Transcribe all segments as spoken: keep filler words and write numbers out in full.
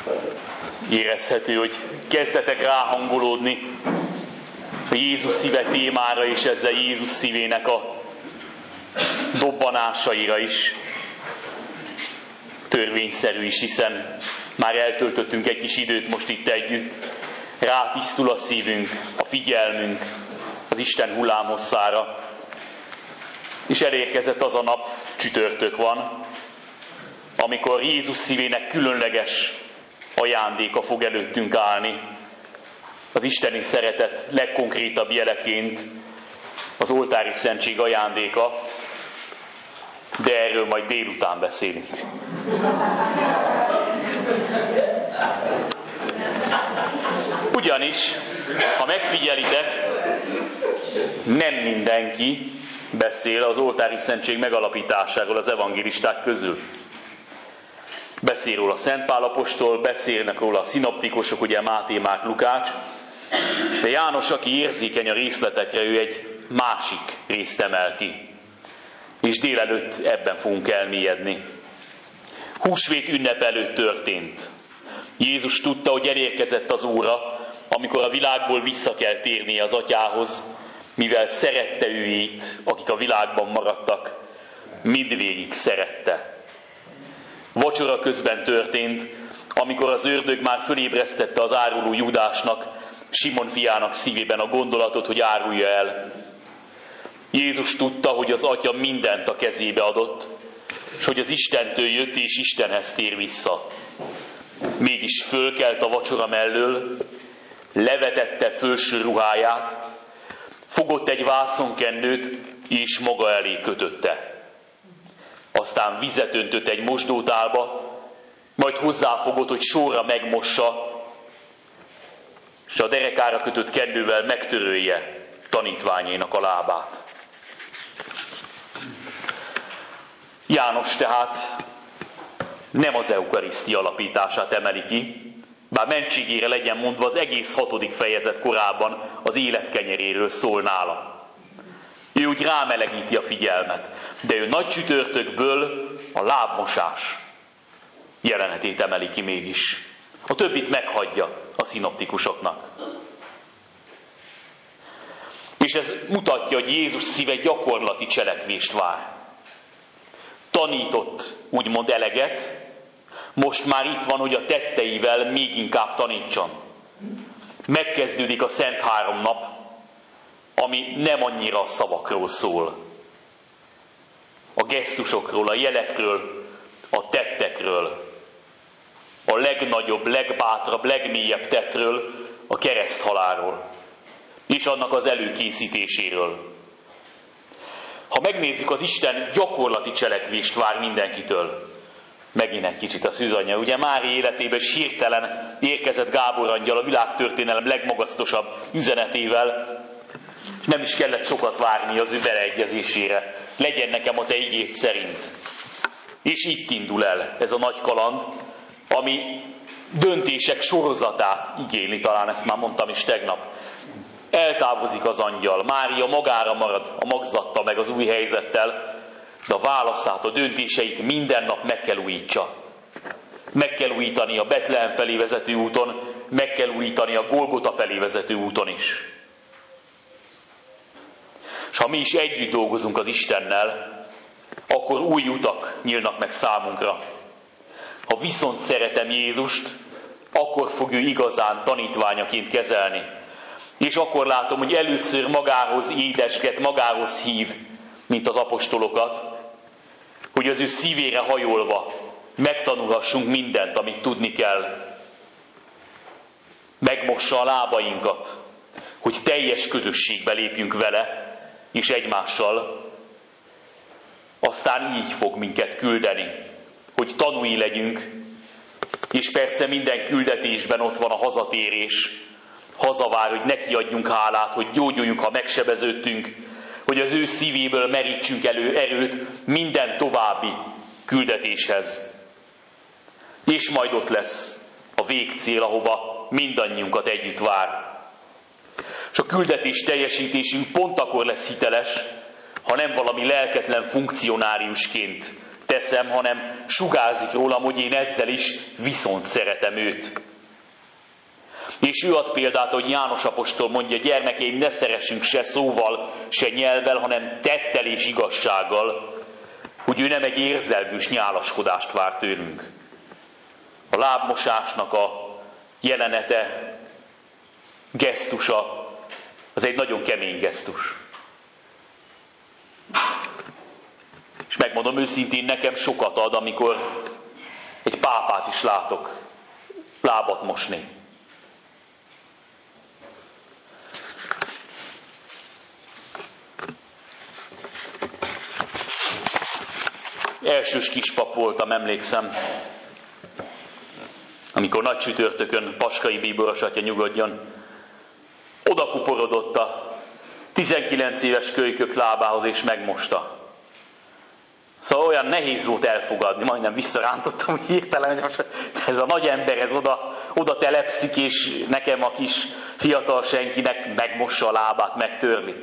Érezhető, hogy kezdetek ráhangolódni a Jézus szíve témára, és ezzel Jézus szívének a dobbanásaira is. Törvényszerű is, hiszen már eltöltöttünk egy kis időt most itt együtt. Rátisztul a szívünk, a figyelmünk az Isten hullámhosszára. És elérkezett az a nap, csütörtök van, amikor Jézus szívének különleges ajándéka fog előttünk állni. Az isteni szeretet legkonkrétabb jeleként az oltári szentség ajándéka, de erről majd délután beszélünk. Ugyanis, ha megfigyelitek, nem mindenki beszél az oltári szentség megalapításáról az evangélisták közül. Beszél róla Szent Pál apostol, beszélnek róla a szinoptikusok, ugye Máté, Márk, Lukács, de János, aki érzékeny a részletekre, ő egy másik részt emel ki. És délelőtt ebben fogunk elmélyedni. Húsvét ünnep előtt történt. Jézus tudta, hogy elérkezett az óra, amikor a világból vissza kell térnie az atyához, mivel szerette őit, akik a világban maradtak, mindvégig szerette. Vacsora közben történt, amikor az ördög már fölébresztette az áruló Júdásnak, Simon fiának szívében a gondolatot, hogy árulja el. Jézus tudta, hogy az Atya mindent a kezébe adott, és hogy az Istentől jött és Istenhez tér vissza. Mégis fölkelt a vacsora mellől, levetette fölső ruháját, fogott egy vászonkendőt, és maga elé kötötte. Aztán vizet öntött egy mosdótálba, majd hozzáfogott, hogy sorra megmossa, és a derekára kötött kendővel megtörölje tanítványainak a lábát. János tehát nem az eukarisztia alapítását emeli ki, bár mentségére legyen mondva, az egész hatodik fejezet korábban az élet kenyeréről szól nála. Ő úgy rámelegíti a figyelmet, de ő nagy csütörtökből a lábmosás jelenetét emeli ki mégis. A többit meghagyja a szinoptikusoknak. És ez mutatja, hogy Jézus szíve gyakorlati cselekvést vár. Tanított úgymond eleget, most már itt van, hogy a tetteivel még inkább tanítson. Megkezdődik a Szent Három nap, ami nem annyira a szavakról szól. A gesztusokról, a jelekről, a tettekről, a legnagyobb, legbátrabb, legmélyebb tettről, a kereszthalálról, és annak az előkészítéséről. Ha megnézzük, az Isten gyakorlati cselekvést vár mindenkitől. Megint egy kicsit a szűzanyja. Ugye Mária életében is hirtelen érkezett Gábor angyal a világtörténelem legmagasztosabb üzenetével, és nem is kellett sokat várni az ő beleegyezésére. Legyen nekem a te igéd szerint. És itt indul el ez a nagy kaland, ami döntések sorozatát igényli, talán ezt már mondtam is tegnap. Eltávozik az angyal, Mária magára marad a magzatta meg az új helyzettel, de a válaszát, a döntéseit minden nap meg kell újítsa. Meg kell újítani a Betlehem felé vezető úton, meg kell újítani a Golgota felé vezető úton is. És ha mi is együtt dolgozunk az Istennel, akkor új utak nyílnak meg számunkra. Ha viszont szeretem Jézust, akkor fog ő igazán tanítványaként kezelni. És akkor látom, hogy először magához édesget, magához hív, mint az apostolokat, hogy az ő szívére hajolva megtanulhassunk mindent, amit tudni kell. Megmossa a lábainkat, hogy teljes közösségbe lépjünk vele, és egymással. Aztán így fog minket küldeni, hogy tanúi legyünk, és persze minden küldetésben ott van a hazatérés. Hazavár, hogy neki adjunk hálát, hogy gyógyuljuk, ha megsebeződtünk, hogy az ő szívéből merítsünk elő erőt minden további küldetéshez. És majd ott lesz a végcél, ahova mindannyiunkat együtt vár. És a küldetés teljesítésünk pont akkor lesz hiteles, ha nem valami lelketlen funkcionáriusként teszem, hanem sugárzik rólam, hogy én ezzel is viszont szeretem őt. És ő ad példát, hogy János apostol mondja, gyermekeim, ne szeressünk se szóval, se nyelvvel, hanem tettel és igazsággal, hogy ő nem egy érzelműs nyálaskodást vár tőlünk. A lábmosásnak a jelenete, gesztusa, az egy nagyon kemény gesztus. És megmondom őszintén, nekem sokat ad, amikor egy pápát is látok lábat mosni. Elsős kispap voltam, emlékszem, amikor nagy csütörtökön Paskai bíboros atya nyugodjon, oda kuporodott a tizenkilenc éves kölykök lábához és megmosta. Szóval olyan nehéz volt elfogadni, majdnem visszarántottam, hogy hirtelen, hogy most ez a nagy ember, ez oda, oda telepszik, és nekem a kis fiatal senkinek megmossa a lábát, megtörli.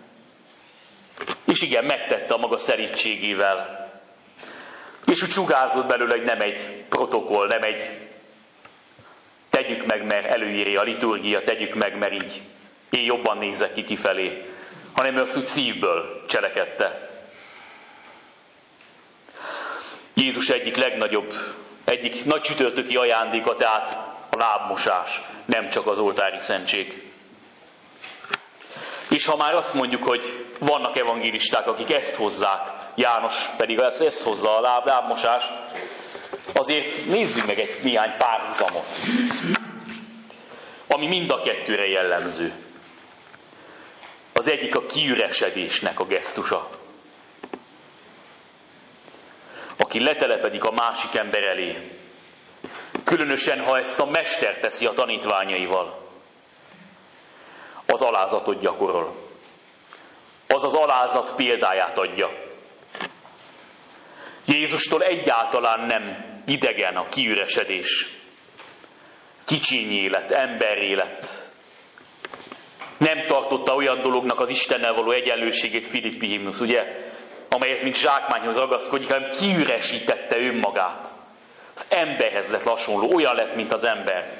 És igen, megtette a maga szerítségével. És úgy sugárzott belőle, hogy nem egy protokoll, nem egy tegyük meg, mert előírja a liturgia, tegyük meg, mert így én jobban nézek ki kifelé, hanem ő azt úgy szívből cselekedte. Jézus egyik legnagyobb, egyik nagy csütörtöki ajándéka, tehát a lábmosás, nem csak az oltári szentség. És ha már azt mondjuk, hogy vannak evangélisták, akik ezt hozzák, János pedig ezt, ezt hozza a láb, lábmosást, azért nézzük meg egy néhány párhuzamot, ami mind a kettőre jellemző. Az egyik a kiüresedésnek a gesztusa. Aki letelepedik a másik ember elé, különösen, ha ezt a mester teszi a tanítványaival, az alázatot gyakorol. Az az alázat példáját adja. Jézustól egyáltalán nem idegen a kiüresedés. Kicsiny élet, emberélet. Nem tartotta olyan dolognak az Istennel való egyenlőségét Filippi himnusz, ugye? Amelyhez mint zsákmányhoz ragaszkodik, hanem kiüresítette önmagát. Az emberhez lett hasonló, olyan lett, mint az ember.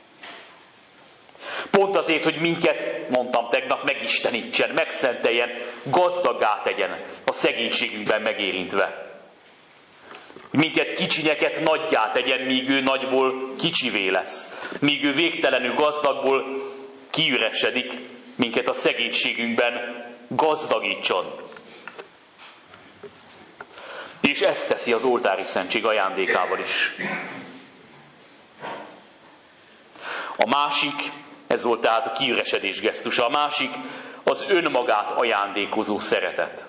Pont azért, hogy minket, mondtam tegnap, megistenítsen, megszenteljen, gazdaggá tegyen a szegénységünkben megérintve. Hogy minket kicsinyeket nagyjá tegyen, míg ő nagyból kicsivé lesz. Míg ő végtelenül gazdagból kiüresedik, minket a szegénységünkben gazdagítson. És ezt teszi az oltári szentség ajándékával is. A másik, ez volt tehát a kiüresedés gesztusa, a másik az önmagát ajándékozó szeretet.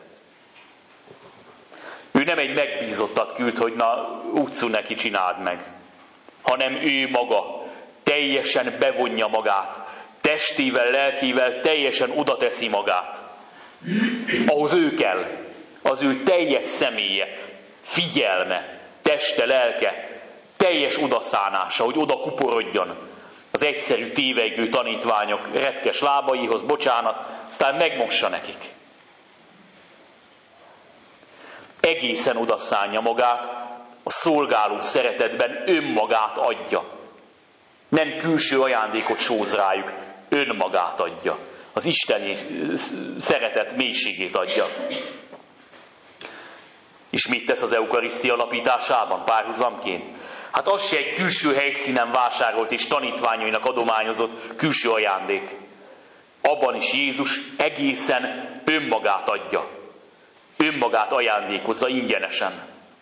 Ő nem egy megbízottat küld, hogy na, úgyszú neki csináld meg, hanem ő maga teljesen bevonja magát, testével, lelkével teljesen oda teszi magát. Ahhoz ő kell, az ő teljes személye, figyelme, teste, lelke, teljes odaszánása, hogy oda kuporodjon az egyszerű tévegő tanítványok retkes lábaihoz, bocsánat, aztán megmossa nekik. Egészen odaszánja magát, a szolgáló szeretetben önmagát adja. Nem külső ajándékot sóz rájuk, önmagát adja. Az isteni szeretet mélységét adja. És mit tesz az eukarisztia alapításában párhuzamként? Hát az se egy külső helyszínen vásárolt és tanítványainak adományozott külső ajándék. Abban is Jézus egészen önmagát adja. Önmagát ajándékozza ingyenesen.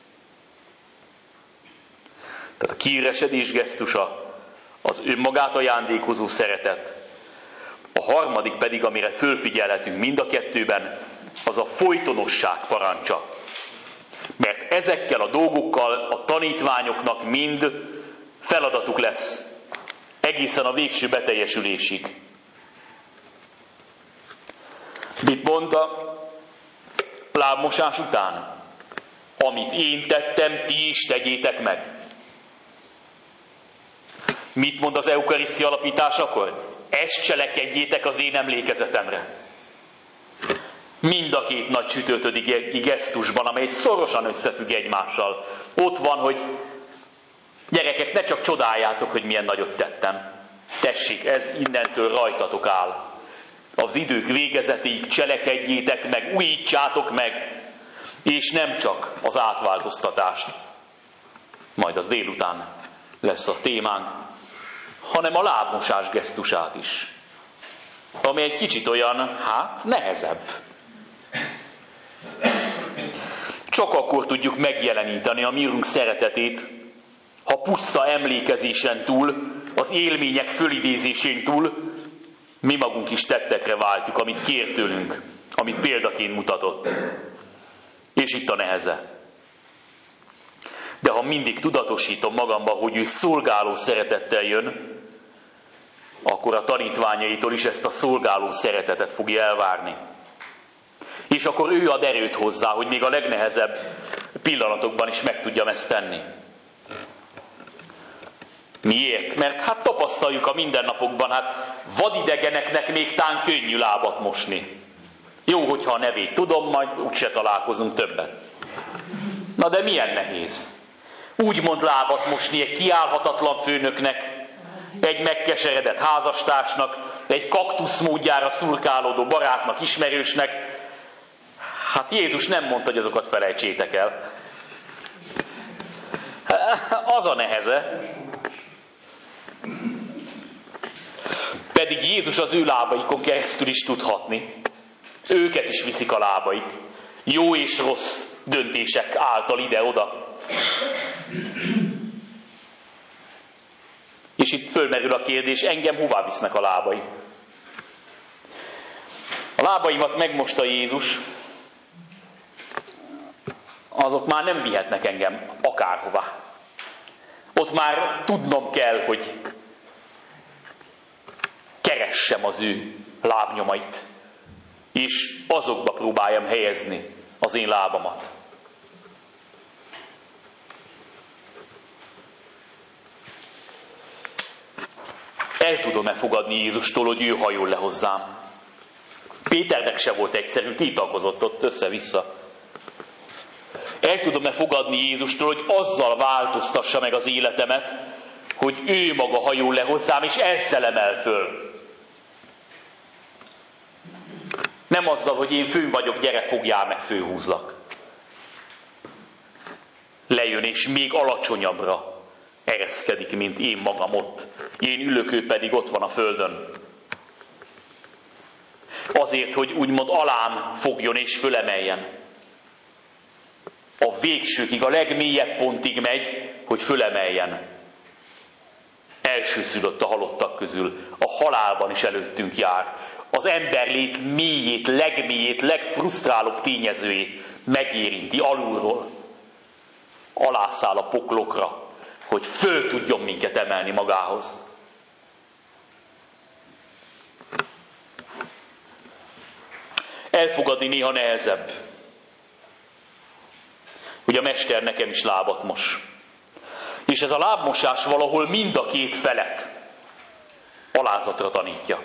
Tehát a kiüresedés gesztusa, az önmagát ajándékozó szeretet. A harmadik pedig, amire fölfigyelhetünk mind a kettőben, az a folytonosság parancsa. Mert ezekkel a dolgokkal a tanítványoknak mind feladatuk lesz egészen a végső beteljesülésig. Mit mond a lábmosás után? Amit én tettem, ti is tegyétek meg. Mit mond az eukarisztia alapításakor? Ezt cselekedjétek az én emlékezetemre. Mind a két nagy csütörtöki gesztusban, amely szorosan összefügg egymással. Ott van, hogy gyerekek, ne csak csodáljátok, hogy milyen nagyot tettem. Tessék, ez innentől rajtatok áll. Az idők végezetéig cselekedjétek meg, újítsátok meg, és nem csak az átváltoztatást, majd az délután lesz a témánk, hanem a lábmosás gesztusát is, ami egy kicsit olyan, hát nehezebb. Csak akkor tudjuk megjeleníteni a mi Urunk szeretetét, ha puszta emlékezésen túl, az élmények fölidézésén túl, mi magunk is tettekre váltjuk, amit kér tőlünk, amit példaként mutatott. És itt a neheze. De ha mindig tudatosítom magamba, hogy ő szolgáló szeretettel jön, akkor a tanítványaitól is ezt a szolgáló szeretetet fogja elvárni. És akkor ő ad erőt hozzá, hogy még a legnehezebb pillanatokban is meg tudjam ezt tenni. Miért? Mert hát tapasztaljuk a mindennapokban, hát vadidegeneknek még tán könnyű lábat mosni. Jó, hogyha a nevét tudom, majd úgyse találkozunk többet. Na de milyen nehéz? Úgymond lábat mosni egy kiállhatatlan főnöknek, egy megkeseredett házastársnak, egy kaktusz módjára szurkálódó barátnak, ismerősnek. Hát Jézus nem mondta, hogy azokat felejtsétek el. Az a neheze. Pedig Jézus az ő lábaikon keresztül is tudhatni. Őket is viszik a lábaik. Jó és rossz döntések által ide-oda. És itt fölmerül a kérdés, engem hová visznek a lábai? A lábaimat megmosta Jézus, azok már nem vihetnek engem akárhová. Ott már tudnom kell, hogy keressem az ő lábnyomait, és azokba próbáljam helyezni az én lábamat. El tudom-e fogadni Jézustól, hogy ő hajol le hozzám? Péternek se volt egyszerű, tiltakozott ott össze-vissza. El tudom-e fogadni Jézustól, hogy azzal változtassa meg az életemet, hogy ő maga hajol le hozzám, és ezzel emel föl? Nem azzal, hogy én fő vagyok, gyere, fogjál meg, főhúzlak. Lejön, és még alacsonyabbra ereszkedik, mint én magam ott. Én ülök, ő pedig ott van a földön. Azért, hogy úgymond alám fogjon és fölemeljen. A végsőkig, a legmélyebb pontig megy, hogy fölemeljen. Elsőszülött a halottak közül. A halálban is előttünk jár. Az emberlét mélyét, legmélyét, legfrusztrálóbb tényezőjét megérinti alulról. Alászáll a poklokra, hogy föl tudjon minket emelni magához. Elfogadni néha nehezebb, hogy a Mester nekem is lábat mos. És ez a lábmosás valahol mind a két felet alázatra tanítja.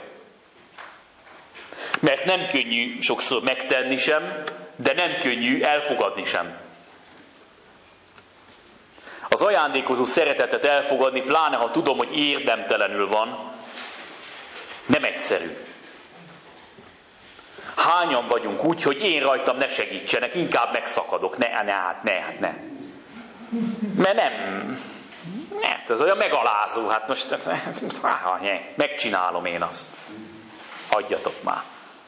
Mert nem könnyű sokszor megtenni sem, de nem könnyű elfogadni sem. Az ajándékozó szeretetet elfogadni, pláne ha tudom, hogy érdemtelenül van, nem egyszerű. Hányan vagyunk úgy, hogy én rajtam ne segítsenek, inkább megszakadok. Ne, ne, hát ne, hát ne. Mert nem, mert ez olyan megalázó, hát most megcsinálom én azt. Hagyjatok már.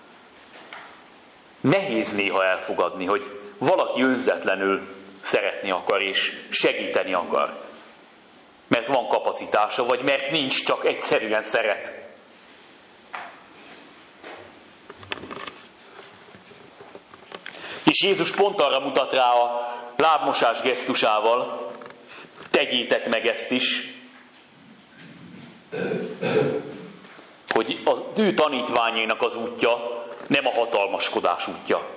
Nehéz néha elfogadni, hogy valaki önzetlenül szeretni akar és segíteni akar. Mert van kapacitása, vagy mert nincs, csak egyszerűen szeret. És Jézus pont arra mutat rá a lábmosás gesztusával, tegyétek meg ezt is, hogy az ő tanítványainak az útja nem a hatalmaskodás útja,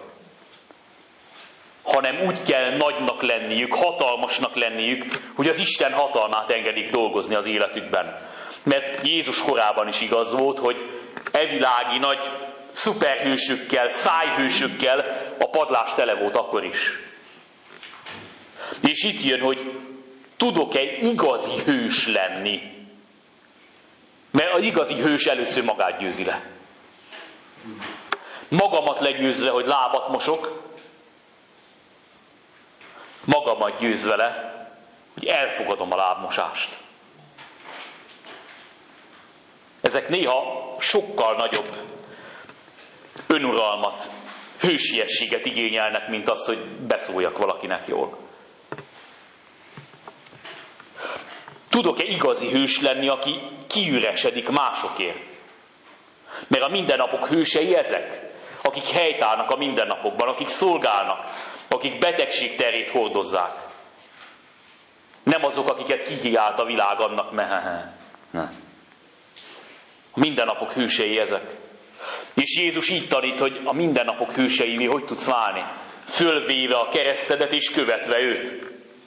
hanem úgy kell nagynak lenniük, hatalmasnak lenniük, hogy az Isten hatalmát engedik dolgozni az életükben. Mert Jézus korában is igaz volt, hogy evilági nagy szuperhősökkel, szájhősökkel a padlás tele volt akkor is. És itt jön, hogy tudok-e igazi hős lenni? Mert az igazi hős először magát győzi le. Magamat legyőzve, hogy lábat mosok, magamat győzve le, hogy elfogadom a lábmosást. Ezek néha sokkal nagyobb önuralmat, hősiességet igényelnek, mint az, hogy beszóljak valakinek jól. Tudok-e igazi hős lenni, aki kiüresedik másokért? Mert a mindennapok hősei ezek, akik helytállnak a mindennapokban, akik szolgálnak, akik betegség terét hordozzák. Nem azok, akiket kikiált a világ annak, mehehe. A mindennapok hősei ezek. És Jézus így tanít, hogy a mindennapok hőseivé hogy tudsz válni. Fölvéve a keresztedet és követve őt.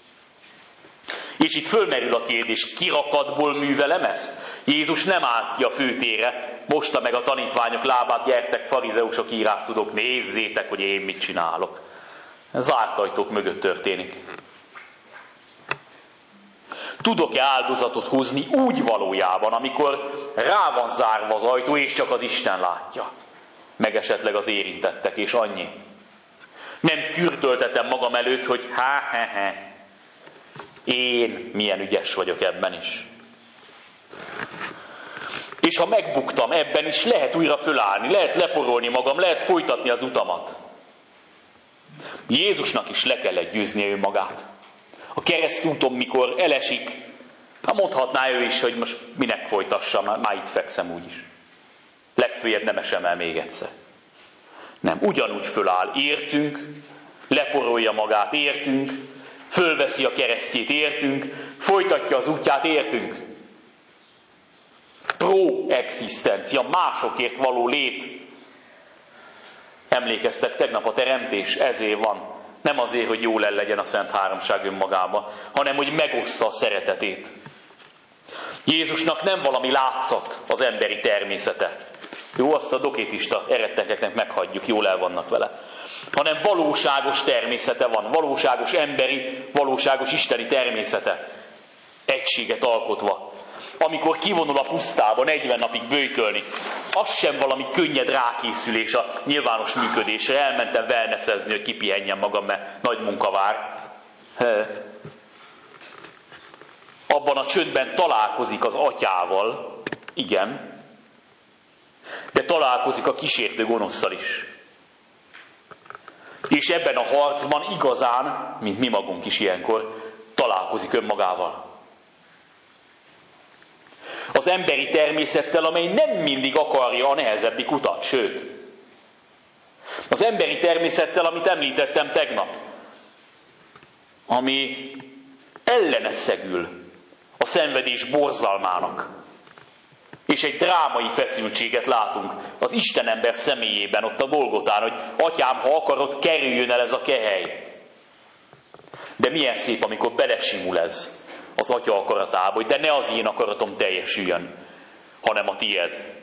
És itt fölmerül a kérdés, kirakatból művelem ezt? Jézus nem állt ki a főtérre, mosta meg a tanítványok lábát, gyertek farizeusok, írák tudok, nézzétek, hogy én mit csinálok. Ez zárt ajtók mögött történik. Tudok-e áldozatot hozni úgy valójában, amikor rá van zárva az ajtó, és csak az Isten látja? Meg esetleg az érintettek, és annyi. Nem kürtöltetem magam előtt, hogy há-he-he. Én milyen ügyes vagyok ebben is. És ha megbuktam ebben is, lehet újra fölállni, lehet leporolni magam, lehet folytatni az utamat. Jézusnak is le kellett győznie önmagát. A keresztúton, mikor elesik, ha mondhatná ő is, hogy most minek folytassam, már, már itt fekszem úgyis. Legfőjebb nem esem el még egyszer. Nem, ugyanúgy föláll, értünk, leporolja magát, értünk, fölveszi a keresztjét, értünk, folytatja az útját, értünk. Pro-existencia, másokért való lét. Emlékeztek, tegnap a teremtés ezért van. Nem azért, hogy jól el legyen a Szent Háromság önmagában, hanem hogy megossza a szeretetét. Jézusnak nem valami látszat az emberi természete. Jó, azt a dokétista erettekeknek meghagyjuk, jól el vannak vele. Hanem valóságos természete van, valóságos emberi, valóságos isteni természete. Egységet alkotva. Amikor kivonul a pusztába negyven napig bőjkölni, az sem valami könnyed rákészülés a nyilvános működésre. Elmentem wellnessezni, hogy kipihenjem magam, mert nagy munka vár. Abban a csöndben találkozik az atyával, igen, de találkozik a kísértő gonoszszal is. És ebben a harcban igazán, mint mi magunk is ilyenkor, találkozik önmagával. Az emberi természettel, amely nem mindig akarja a nehezebbik utat, sőt. Az emberi természettel, amit említettem tegnap, ami ellene szegül a szenvedés borzalmának. És egy drámai feszültséget látunk az Istenember személyében, ott a Golgotán, hogy atyám, ha akarod, kerüljön el ez a kehely. De milyen szép, amikor belesimul ez az atya akaratába, hogy de ne az én akaratom teljesüljön, hanem a tied.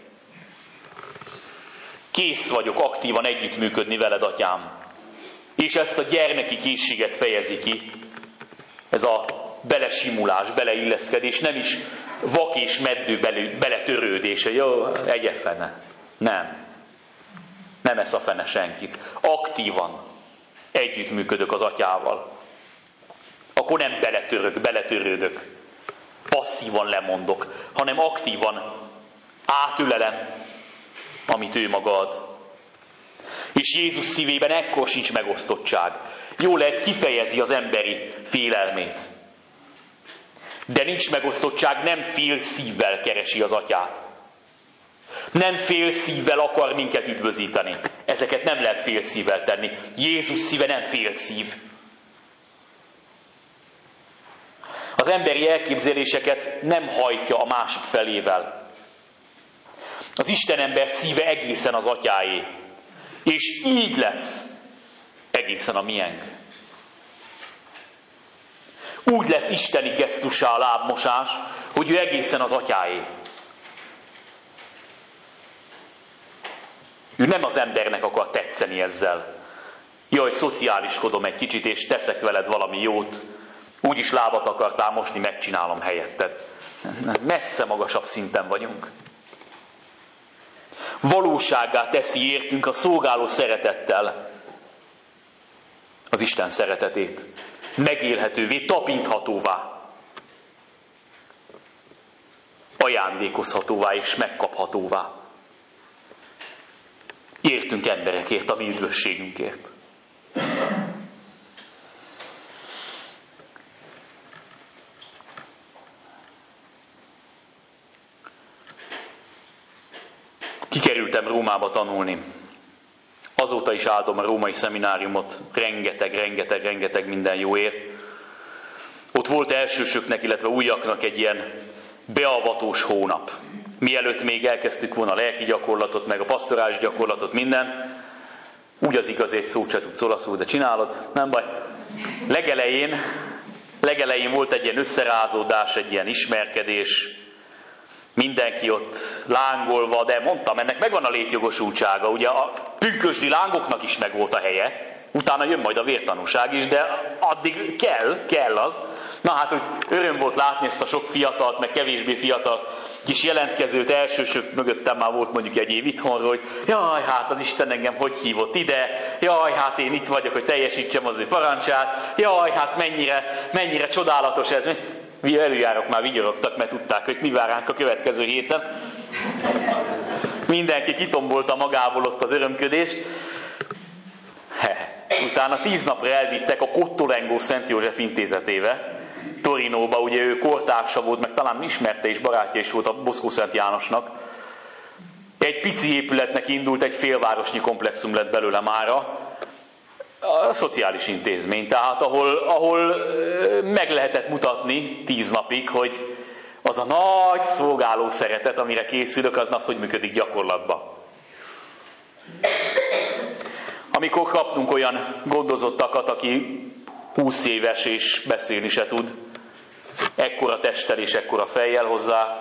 Kész vagyok aktívan együttműködni veled, atyám. És ezt a gyermeki készséget fejezi ki, ez a belesimulás, beleilleszkedés, nem is vak és meddő beletörődése. Jó, egye fene. Nem. Nem esz a fene senkit. Aktívan együttműködök az atyával. Akkor nem beletörök, beletörődök. Passzívan lemondok, hanem aktívan átülelem, amit ő maga ad. És Jézus szívében ekkor sincs megosztottság. Jó lehet, kifejezi az emberi félelmét. De nincs megosztottság, nem fél szívvel keresi az atyát. Nem fél szívvel akar minket üdvözíteni. Ezeket nem lehet fél szívvel tenni. Jézus szíve nem fél szív. Az emberi elképzeléseket nem hajtja a másik felével. Az Istenember szíve egészen az atyáé. És így lesz egészen a miénk. Úgy lesz isteni gesztussá a lábmosás, hogy ő egészen az atyáé. Ő nem az embernek akar tetszeni ezzel. Jaj, szociáliskodom egy kicsit, és teszek veled valami jót. Úgyis lábat akartál mosni, megcsinálom helyetted. Messze magasabb szinten vagyunk. Valósággá teszi értünk a szolgáló szeretettel az Isten szeretetét. Megélhetővé, tapinthatóvá. Ajándékozhatóvá és megkaphatóvá. Értünk emberekért, a mi üdvösségünkért. Kikerültem Rómába tanulni. Azóta is áldom a római szemináriumot, rengeteg, rengeteg, rengeteg minden jóért. Ott volt elsősöknek, illetve újaknak egy ilyen beavatós hónap. Mielőtt még elkezdtük volna a lelki gyakorlatot, meg a pastorális gyakorlatot, minden, úgy az igaz, egy szót se tudsz olaszul, de csinálod, nem baj. Legelején, legelején volt egy ilyen összerázódás, egy ilyen ismerkedés, mindenki ott lángolva, de mondtam, ennek megvan a létjogosultsága. Ugye a pünkösdi lángoknak is megvolt a helye, utána jön majd a vértanúság is, de addig kell, kell az. Na hát, hogy öröm volt látni ezt a sok fiatalt, meg kevésbé fiatal kis jelentkezőt, elsősök mögöttem már volt mondjuk egy év itthonról, hogy jaj, hát az Isten engem hogy hívott ide, jaj, hát én itt vagyok, hogy teljesítsem az ő parancsát, jaj, hát mennyire, mennyire csodálatos ez. Mi előjárok már vigyorogtak, mert tudták, hogy mi vár ránk a következő héten. Mindenki kitombolta magából ott az örömködést. He. Utána tíz napra elvittek a Cottolengo Szent József intézetébe, Torinóba, ugye ő kortársa volt, meg talán ismerte és barátja is volt a Boszkó Szent Jánosnak. Egy pici épületnek indult, egy félvárosnyi komplexum lett belőle mára. A szociális intézmény, tehát ahol, ahol meg lehetett mutatni tíz napig, hogy az a nagy szolgáló szeretet, amire készülök, az, az hogy működik gyakorlatban. Amikor kaptunk olyan gondozottakat, aki húsz éves és beszélni se tud, ekkora testtel és ekkora fejjel hozzá,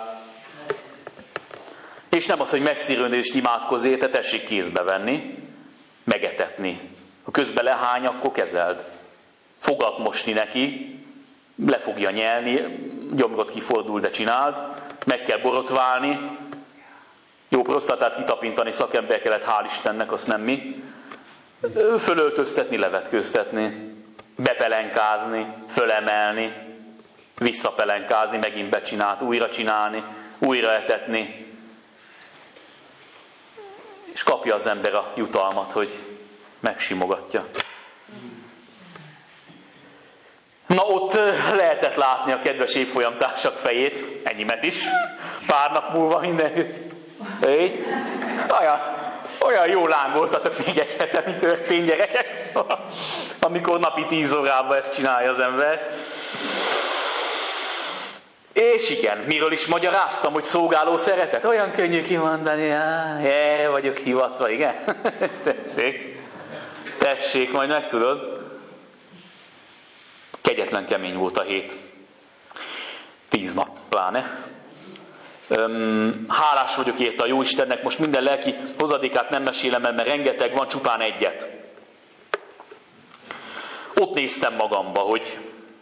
és nem az, hogy messziről is imádkozzél, te tessék kézbe venni, megetetni. Ha közben lehány, akkor kezeld. Fogat mosni neki, le fogja nyelni, gyomrot kifordul, de csináld, meg kell borotválni, jó prosztatát kitapintani, szakember kellett, hál' Istennek, azt nem mi. Fölöltöztetni, levetkőztetni, bepelenkázni, fölemelni, visszapelenkázni, megint becsinált, újra csinálni, újra etetni. És kapja az ember a jutalmat, hogy megsimogatja. Na ott lehetett látni a kedves évfolyamtársak fejét, enyémet is, pár nap múlva minden. Olyan, olyan jó lángoltatok még egy hete, mi történt, gyerekek, szóval, amikor napi tíz órában ezt csinálja az ember. És igen, miről is magyaráztam, hogy szolgáló szeretet? Olyan könnyű kimondani, erre vagyok hivatva, igen? Tessék. Tessék, majd megtudod. Kegyetlen kemény volt a hét. Tíz nap, pláne. Öm, hálás vagyok érte a Jóistennek, most minden lelki hozadékát nem mesélem el, mert rengeteg van, csupán egyet. Ott néztem magamba, hogy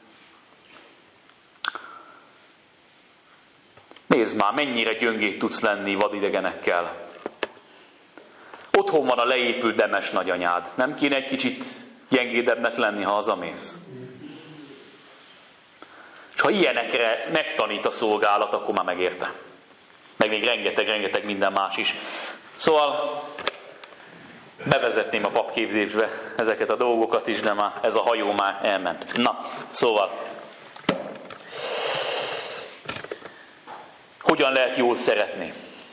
nézd már, mennyire gyöngét tudsz lenni vadidegenekkel. Otthon van a leépült Demes nagyanyád. Nem kéne egy kicsit gyengédebbnek lenni, ha hazamész? És ha ilyenekre megtanít a szolgálat, akkor már megérte. Meg még rengeteg-rengeteg minden más is. Szóval bevezetném a papképzésbe ezeket a dolgokat is, de már ez a hajó már elment. Na, szóval hogyan lehet jól szeretni?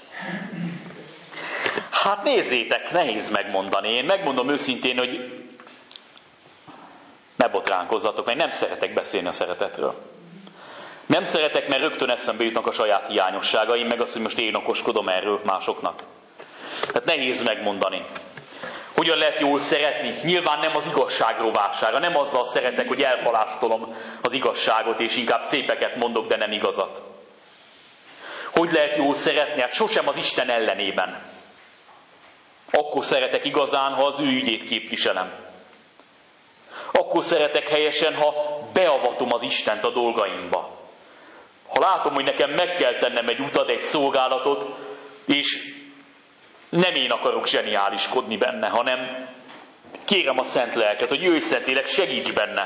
Hát nézzétek, nehéz megmondani. Én megmondom őszintén, hogy ne botránkozzatok, mert nem szeretek beszélni a szeretetről. Nem szeretek, mert rögtön eszembe jutnak a saját hiányosságaim, meg azt, hogy most én okoskodom erről másoknak. Tehát nehéz megmondani. Hogyan lehet jól szeretni? Nyilván nem az igazság rovására, nem azzal szeretek, hogy elpalástolom az igazságot, és inkább szépeket mondok, de nem igazat. Hogy lehet jól szeretni? Hát sosem az Isten ellenében. Akkor szeretek igazán, ha az ő ügyét képviselem. Akkor szeretek helyesen, ha beavatom az Istent a dolgaimba. Ha látom, hogy nekem meg kell tennem egy utat, egy szolgálatot, és nem én akarok zseniáliskodni benne, hanem kérem a Szent Lelket, hogy jöjj Szentlélek, segíts benne.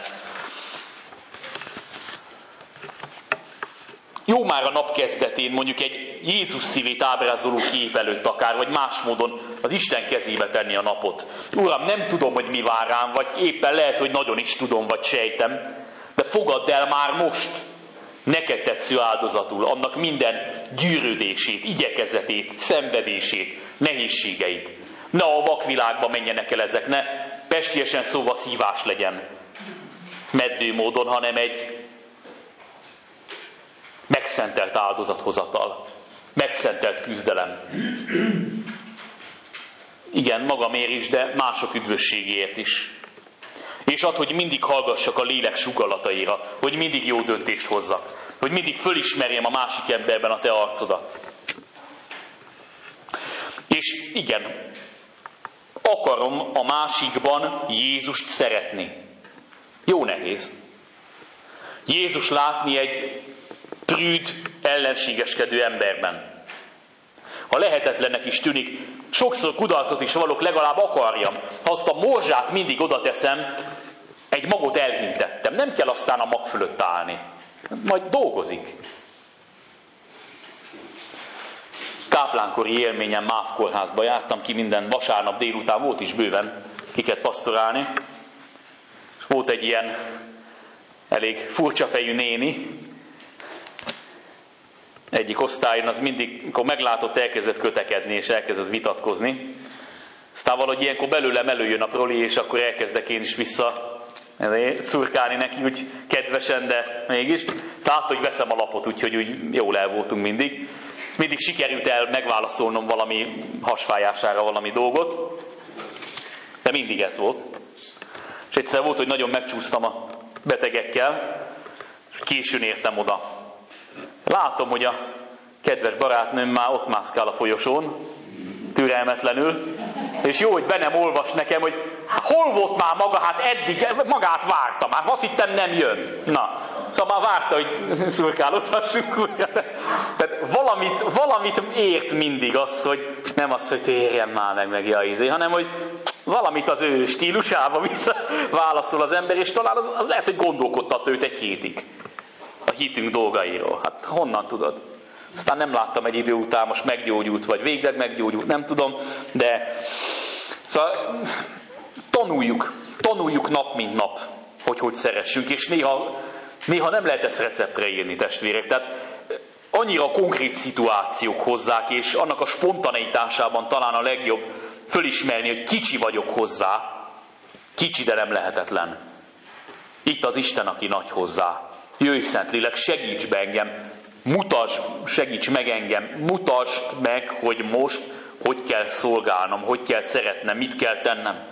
Jó már a nap kezdetén mondjuk egy Jézus szívét ábrázoló kép előtt akár, vagy más módon az Isten kezébe tenni a napot. Uram, nem tudom, hogy mi vár rám, vagy éppen lehet, hogy nagyon is tudom, vagy sejtem, de fogadd el már most neked tetsző áldozatul annak minden gyűrődését, igyekezetét, szenvedését, nehézségeit. Ne a vakvilágba menjenek el ezek, ne pestiesen szóval szívás legyen meddő módon, hanem egy megszentelt áldozathozatal, megszentelt küzdelem. Igen, magamért is, de mások üdvösségéért is. És ad, hogy mindig hallgassak a lélek sugallataira, hogy mindig jó döntést hozzak, hogy mindig fölismerjem a másik emberben a te arcodat. És igen, akarom a másikban Jézust szeretni. Jó nehéz. Jézus látni egy prűd, ellenségeskedő emberben. Ha lehetetlennek is tűnik, sokszor kudarcot is valok, legalább akarjam. Ha azt a morzsát mindig oda teszem, egy magot elhintettem. Nem kell aztán a mag fölött állni. Majd dolgozik. Káplánkori élményen MÁV kórházba jártam ki minden vasárnap délután, volt is bőven kiket pasztorálni. Volt egy ilyen elég furcsa fejű néni, egyik osztályon, az mindig, amikor meglátott, elkezdett kötekedni, és elkezdett vitatkozni. Aztán valahogy ilyenkor belőlem előjön a proli, és akkor elkezdek én is vissza szurkálni neki, úgy kedvesen, de mégis. Aztán látta, hogy veszem a lapot, úgyhogy úgy jól el voltunk mindig. Ezt mindig sikerült el megválaszolnom valami hasfájására valami dolgot, de mindig ez volt. És egyszer volt, hogy nagyon megcsúsztam a betegekkel, és későn értem oda. Látom, hogy a kedves barátnőm már ott mászkál a folyosón, türelmetlenül, és jó, hogy be nem olvas nekem, hogy hol volt már maga, hát eddig magát várta már, azt hittem nem jön. Na, szóval már várta, hogy szurkálódhassunk újra. Tehát valamit, valamit ért mindig az, hogy nem az, hogy térjen már meg, meg ja, izé, hanem hogy valamit az ő stílusába vissza válaszol az ember, és talán az, az lehet, hogy gondolkodtat őt egy hétig a hitünk dolgairól. Hát honnan tudod? Aztán nem láttam egy idő után, most meggyógyult, vagy végleg meggyógyult, nem tudom, de szóval tanuljuk, tanuljuk nap mint nap, hogy hogy szeressünk, és néha, néha nem lehet ezt receptre írni, testvérek. Tehát annyira konkrét szituációk hozzák, és annak a spontaneitásában talán a legjobb fölismerni, hogy kicsi vagyok hozzá, kicsi, de nem lehetetlen. Itt az Isten, aki nagy hozzá. Jöjj, Szentlélek, segíts be engem, mutasd, segíts meg engem, mutasd meg, hogy most hogy kell szolgálnom, hogy kell szeretnem, mit kell tennem.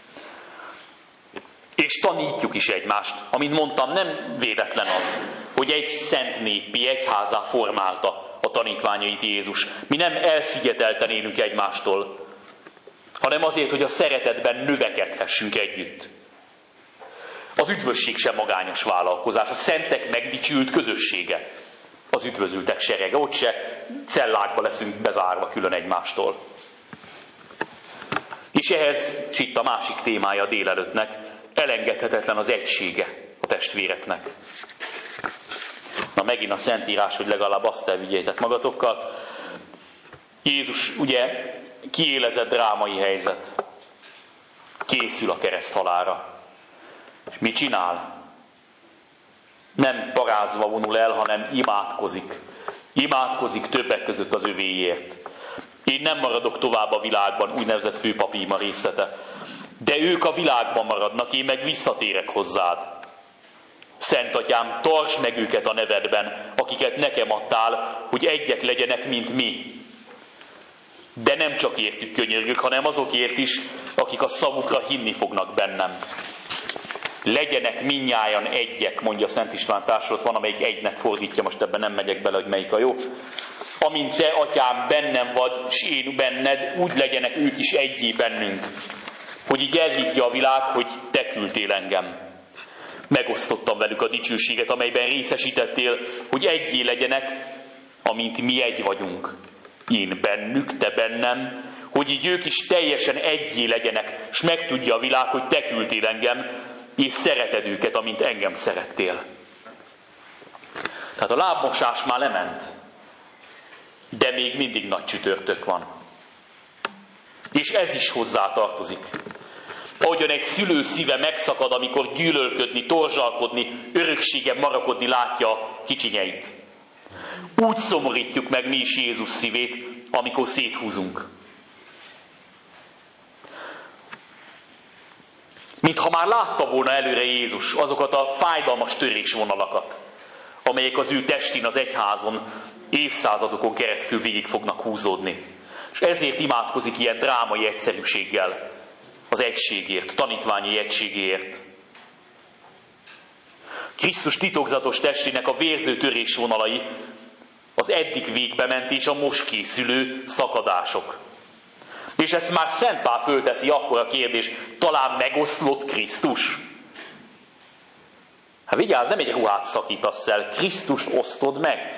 És tanítjuk is egymást. Amint mondtam, nem véletlen az, hogy egy szent népi egyházá formálta a tanítványait Jézus. Mi nem elszigetelten élünk egymástól, hanem azért, hogy a szeretetben növekedhessünk együtt. Az üdvösség sem magányos vállalkozás, a szentek megdicsült közössége. Az üdvözültek serege, ott se cellákba leszünk bezárva külön egymástól. És ehhez, és itt a másik témája a délelőttnek, elengedhetetlen az egysége a testvéreknek. Na megint a Szentírás, hogy legalább azt elvigyétek magatokkal. Jézus ugye kiélezett drámai helyzet. Készül a kereszthalálra. És mit csinál? Nem parázva vonul el, hanem imádkozik. Imádkozik többek között az övéért. Én nem maradok tovább a világban, úgynevezett főpapíma részlete. De ők a világban maradnak, én meg visszatérek hozzád. Szent Atyám, tartsd meg őket a nevedben, akiket nekem adtál, hogy egyek legyenek, mint mi. De nem csak értük könyörgök, hanem azokért is, akik a szavukra hinni fognak bennem. Legyenek mindnyájan egyek, mondja Szent István társulat, van, amelyik egynek fordítja, most ebben nem megyek bele, hogy melyik a jó. Amint te, atyám, bennem vagy, és én benned, úgy legyenek ők is egyé bennünk. Hogy így elhiggye a világ, hogy te küldtél engem. Megosztottam velük a dicsőséget, amelyben részesítettél, hogy egyé legyenek, amint mi egy vagyunk. Én bennük, te bennem, hogy így ők is teljesen egyé legyenek, és megtudja a világ, hogy te küldtél engem, és szereted őket, amint engem szerettél. Tehát a lábmosás már lement, de még mindig nagy csütörtök van. És ez is hozzá tartozik. Ahogyan egy szülő szíve megszakad, amikor gyűlölködni, torzsalkodni, örökségen marakodni látja a kicsinyeit. Úgy szomorítjuk meg mi is Jézus szívét, amikor széthúzunk. Mintha már látta volna előre Jézus azokat a fájdalmas törésvonalakat, amelyek az ő testén, az egyházon évszázadokon keresztül végig fognak húzódni. És ezért imádkozik ilyen drámai egyszerűséggel az egységért, a tanítványi egységért. Krisztus titokzatos testének a vérző törésvonalai az eddig végbe ment és a most készülő szakadások. És ezt már Szent Pál fölteszi akkor a kérdés, talán megoszlott Krisztus? Hát vigyázz, nem egy ruhát szakítasz el, Krisztust osztod meg.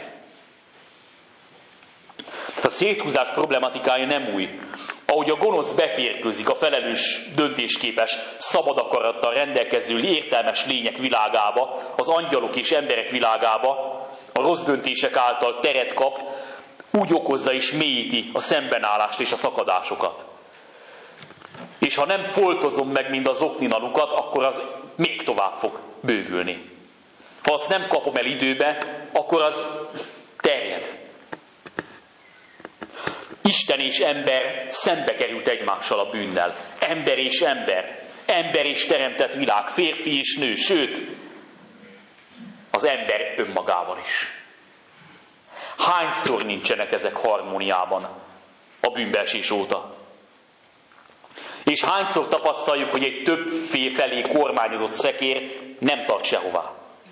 Tehát a széthúzás problematikája nem új. Ahogy a gonosz beférkőzik a felelős, döntésképes, szabad akarattal rendelkező értelmes lények világába, az angyalok és emberek világába, a rossz döntések által teret kap, úgy okozza és mélyíti a szembenállást és a szakadásokat. És ha nem foltozom meg, mint az okninalukat, akkor az még tovább fog bővülni. Ha azt nem kapom el időbe, akkor az terjed. Isten és ember szembe került egymással a bűnnel. Ember és ember. Ember és teremtett világ. Férfi és nő. Sőt, az ember önmagával is. Hányszor nincsenek ezek harmóniában a bűnbeesés óta? És hányszor tapasztaljuk, hogy egy több felé kormányozott szekér nem tart sehová?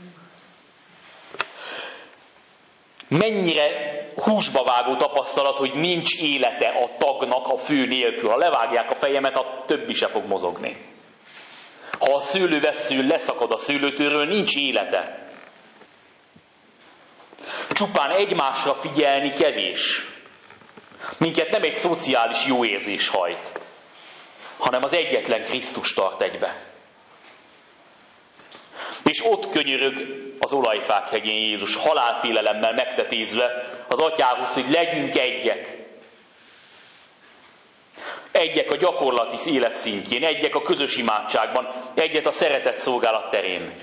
Mennyire húsba vágó tapasztalat, hogy nincs élete a tagnak a fő nélkül. Ha levágják a fejemet, a többi se fog mozogni. Ha a szőlővessző leszakad a szőlőtőről, nincs élete. Csupán egymásra figyelni kevés. Minket nem egy szociális jóérzés hajt, hanem az egyetlen Krisztus tart egybe. És ott könyörög az olajfák hegyén Jézus, halálfélelemmel megtetézve az atyához, hogy legyünk egyek. Egyek a gyakorlati élet szintjén, egyek a közös imádságban, egyet a szeretet szolgálat terén.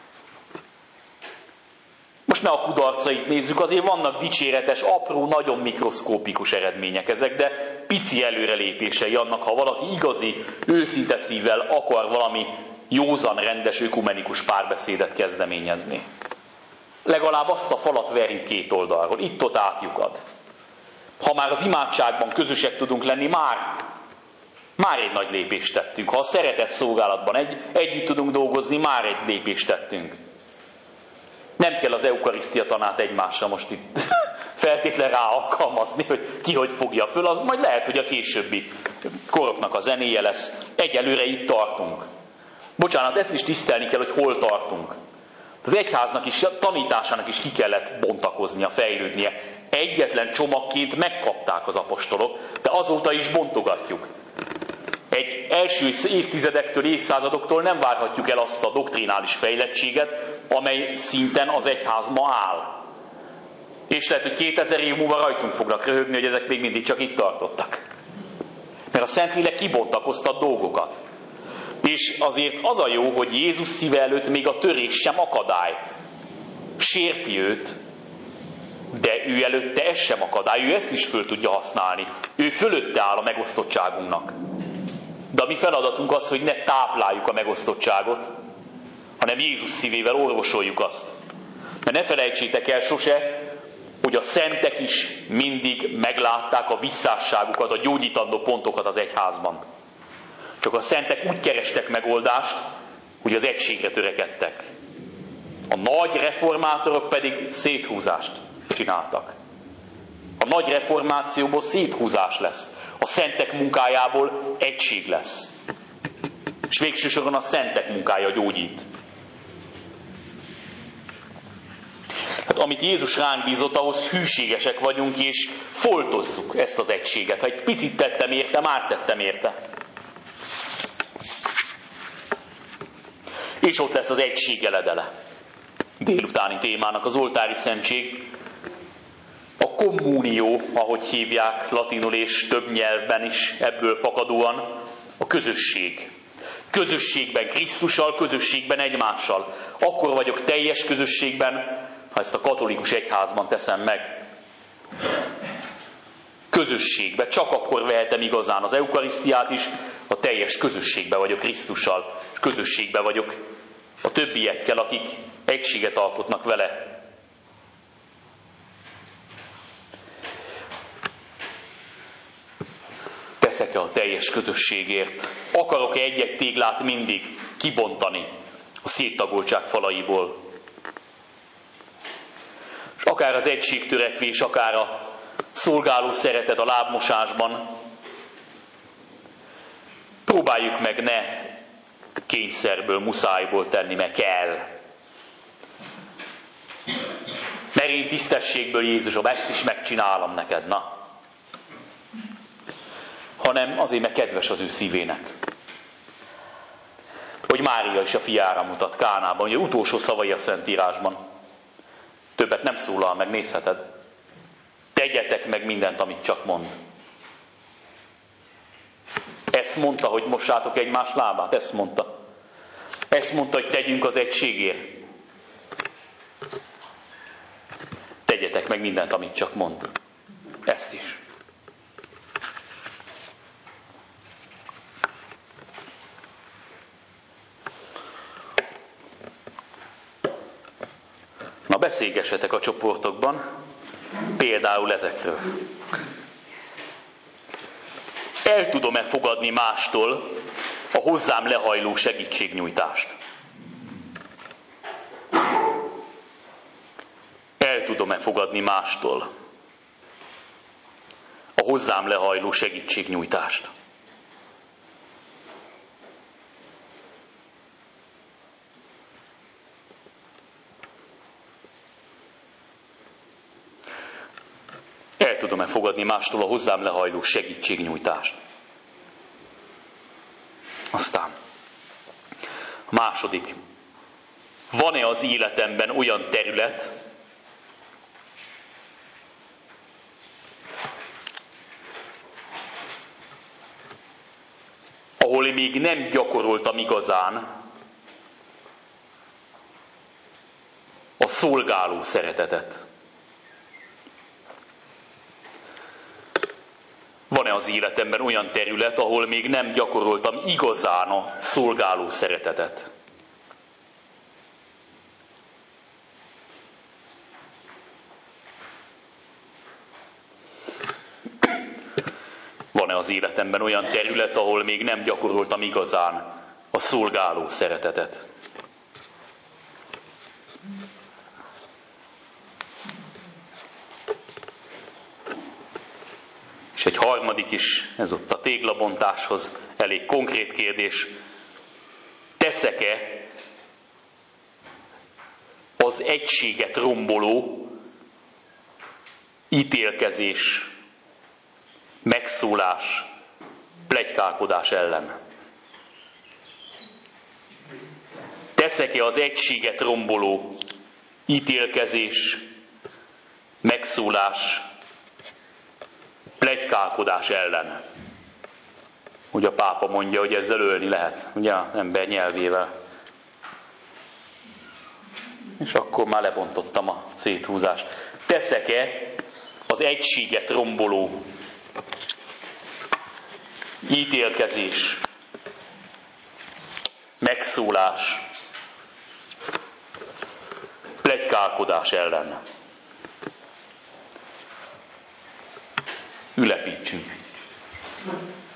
Most ne a kudarcait nézzük, azért vannak dicséretes, apró, nagyon mikroszkópikus eredmények ezek, de pici előrelépései annak, ha valaki igazi, őszinte szívvel akar valami józan, rendes, ökumenikus párbeszédet kezdeményezni. Legalább azt a falat verjük két oldalról, itt ott átlyukad. Ha már az imádságban közösek tudunk lenni, már, már egy nagy lépést tettünk. Ha a szeretet szolgálatban egy, együtt tudunk dolgozni, már egy lépést tettünk. Nem kell az eukarisztia tanát egymásra most itt feltétlen rá alkalmazni, hogy ki hogy fogja föl, az majd lehet, hogy a későbbi koroknak a zenéje lesz. Egyelőre itt tartunk. Bocsánat, ezt is tisztelni kell, hogy hol tartunk. Az egyháznak is, a tanításának is ki kellett bontakoznia, fejlődnie. Egyetlen csomagként megkapták az apostolok, de azóta is bontogatjuk. Egy első évtizedektől, évszázadoktól nem várhatjuk el azt a doktrinális fejlettséget, amely szinten az egyház ma áll. És lehet, hogy kétezer év múlva rajtunk fognak röhögni, hogy ezek még mindig csak itt tartottak. Mert a Szentlélek kibontakoztat dolgokat. És azért az a jó, hogy Jézus szíve előtt még a törés sem akadály. Sérti őt, de ő előtte ez sem akadály, ő ezt is föl tudja használni. Ő fölötte áll a megosztottságunknak. De a mi feladatunk az, hogy ne tápláljuk a megosztottságot, hanem Jézus szívével orvosoljuk azt. Mert ne felejtsétek el sose, hogy a szentek is mindig meglátták a visszásságukat, a gyógyítandó pontokat az egyházban. Csak a szentek úgy kerestek megoldást, hogy az egységre törekedtek. A nagy reformátorok pedig széthúzást csináltak. A nagy reformációból széthúzás lesz. A szentek munkájából egység lesz. És végső soron a szentek munkája gyógyít. Hát amit Jézus ránk bízott, ahhoz hűségesek vagyunk, és foltozzuk ezt az egységet. Ha egy picit tettem érte, már tettem érte. És ott lesz az egység eledele. Délutáni témának az oltári szentség. A kommunió, ahogy hívják latinul és több nyelvben is ebből fakadóan, a közösség. Közösségben Krisztussal, közösségben egymással. Akkor vagyok teljes közösségben, ha ezt a katolikus egyházban teszem meg. Közösségbe. Csak akkor vehetem igazán az eukarisztiát is, a teljes közösségbe vagyok Krisztussal, és közösségbe vagyok a többiekkel, akik egységet alkotnak vele. Teszek-e a teljes közösségért? Akarok-e egy-egy téglát mindig kibontani a széttagoltság falaiból? És akár az egységtörekvés, akár a szolgáló szeretet a lábmosásban, próbáljuk meg ne kényszerből, muszájból tenni, meg kell. Mert én tisztességből, Jézusom, ezt is megcsinálom neked, na. Hanem azért, mert kedves az ő szívének. Hogy Mária is a fiára mutat Kánában, ugye utolsó szavai a Szentírásban. Többet nem szólal meg, nézheted. Tegyetek meg mindent, amit csak mond. Ezt mondta, hogy mossátok egymás lábát, ezt mondta. Ezt mondta, hogy tegyünk az egységért. Tegyetek meg mindent, amit csak mond. Ezt is. Na, beszélgessetek a csoportokban, például ezekről. El tudom-e fogadni mástól a hozzám lehajló segítségnyújtást? El tudom-e fogadni mástól a hozzám lehajló segítségnyújtást? El tudom-e fogadni mástól a hozzám lehajló segítségnyújtást? Aztán a második. Van-e az életemben olyan terület, ahol még nem gyakoroltam igazán a szolgáló szeretetet? Van-e az életemben olyan terület, ahol még nem gyakoroltam igazán a szolgáló szeretetet? Van-e az életemben olyan terület, ahol még nem gyakoroltam igazán a szolgáló szeretetet? És egy harmadik is, ez ott a téglabontáshoz elég konkrét kérdés. Teszek-e az egységet romboló ítélkezés, megszólás, pletykálkodás ellen? Teszek-e az egységet romboló ítélkezés, megszólás, pletykálkodás ellen? Ugye a pápa mondja, hogy ezzel ölni lehet, ugye az ember nyelvével. És akkor már lebontottam a széthúzást. Teszek-e az egységet romboló ítélkezés, megszólás, pletykálkodás ellen? Ülepítsünk.